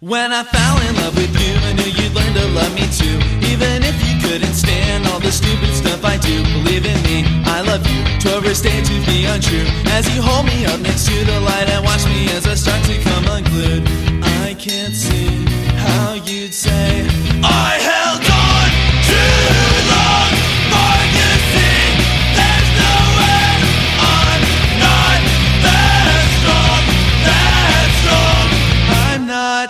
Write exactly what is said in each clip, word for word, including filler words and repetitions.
When I fell in love with you, I knew you'd learn to love me too. Even if you couldn't stand all the stupid stuff I do, believe in me, I love you. To overstay, to be untrue. As you hold me up next to the light and watch me as I start to come unglued, I can't see how you'd say I held on too long for you to see. There's no way I'm not that strong, that strong. I'm not.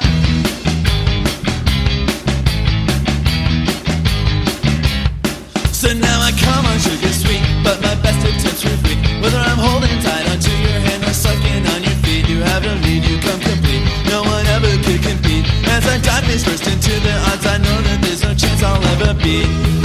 So now I come on sugar sweet, but my best attempts were weak. Whether I'm holding tight onto your hand or sucking on your feet, you have no need, you come complete. No one ever could compete. As I dive face first into the odds, I know that there's no chance I'll ever beat.